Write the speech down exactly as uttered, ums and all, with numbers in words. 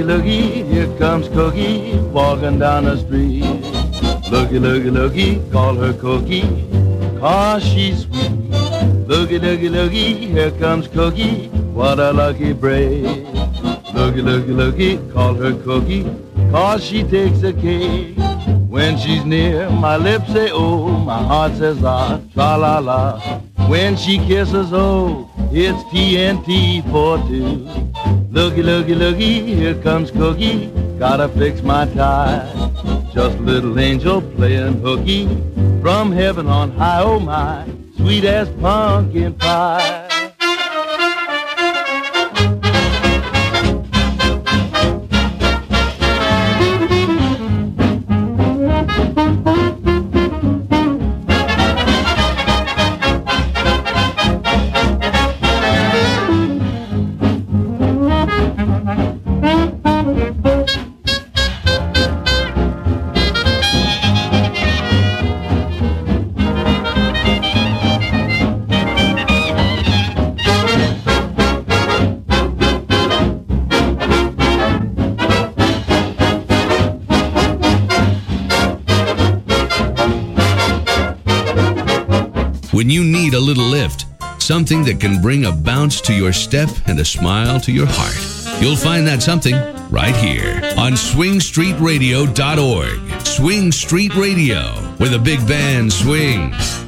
looky, looky, here comes Cookie walking down the street. Looky, looky, looky, call her Cookie, 'cause she's sweet. Looky, looky, looky, here comes Cookie, what a lucky break. Looky, looky, looky, call her Cookie, 'cause she takes the cake. When she's near, my lips say oh, my heart says ah, tra-la-la. When she kisses, oh, it's T N T for two. Looky, looky, looky, here comes Cookie, gotta fix my tie. Just a little angel playing hooky, from heaven on high, oh my, sweet as pumpkin pie. When you need a little lift, something that can bring a bounce to your step and a smile to your heart, you'll find that something right here on swing street radio dot org. Swing Street Radio, where the big band swings.